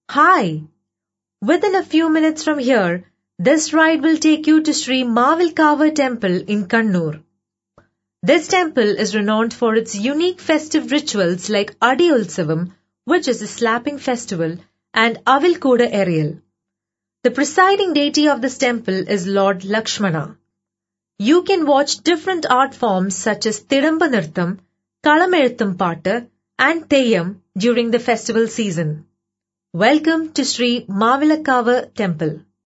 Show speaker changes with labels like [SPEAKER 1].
[SPEAKER 1] Hi! Within a few minutes from here, this ride will take you to Sri Mavilkava Temple in Kannur. This temple is renowned for its unique festive rituals like Adi Ulsavam, which is a slapping festival, and Avilkoda Aerial. The presiding deity of this temple is Lord Lakshmana. You can watch different art forms such as Tidamba Nirtham, Kalameltham Patta, and Theyyam during the festival season. Welcome to Sri Mavilakava Temple.